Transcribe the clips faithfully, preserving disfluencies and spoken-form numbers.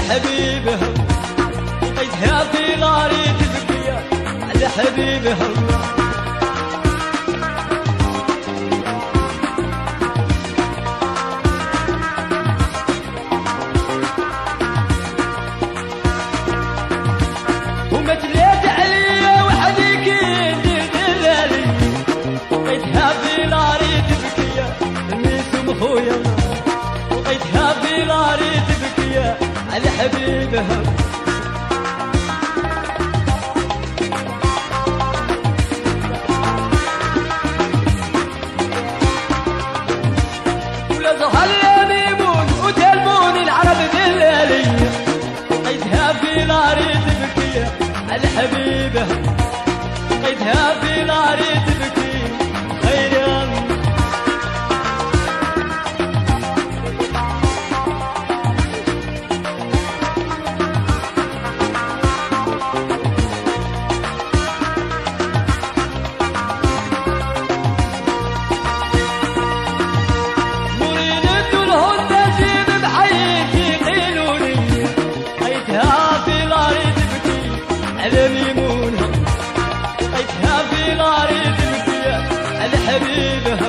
حبيبها لقيتها في ناري تبكي على حبيبها. ومتليت عليا وحديك ندير دلالي لقيتها في ناري تبكي ميسم خويا لقيتها في ناري تبكي على حبيبها. ولا زهر ميمون وتلمون العرب دلالي لقيتها في ناري تبكي على حبيبها. لقيتها في ناري تبكي خيرا على ميمونها. لقيتها في ناري تبكي على حبيبها.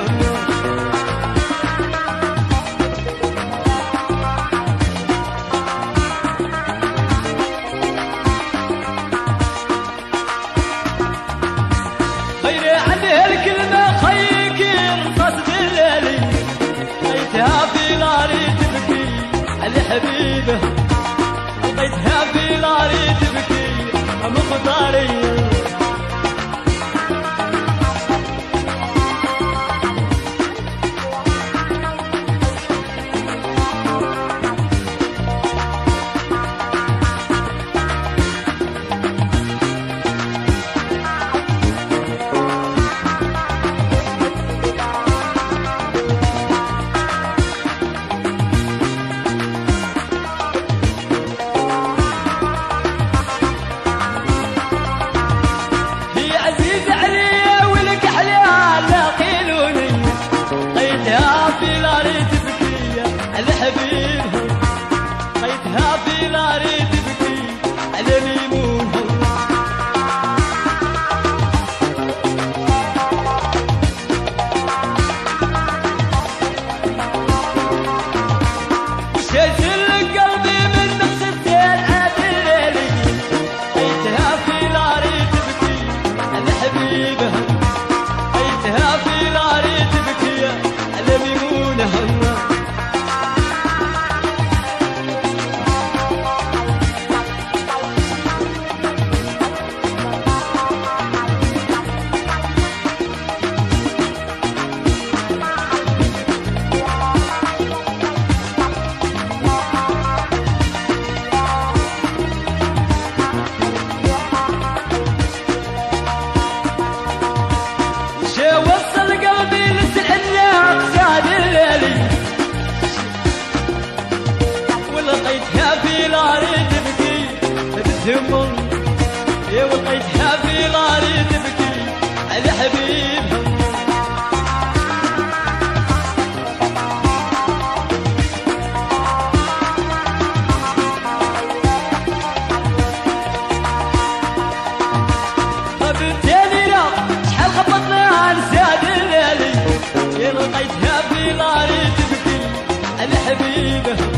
خيري عليها الكلمة خيك رصاص دلالي لقيتها في ناري تبكي على حبيبها. لقيتها في ناري تبكي مقداري. في ناري تبكي على حبيبها. لقيتها في ناري تبكي على ميمونها. وشايل قلبي من نفس الزين عدلالي لقيتها في ناري تبكي على حبيبها. لقيتها في ناري تبكي على ميمونها. وصل قلبي لسعنا زاد الليلي ولقيتها في ناري تبكي بتهمن. يا ولقيتها في ناري تبكي على حبيبها. لقيتها في ناري تبكي على حبيبها.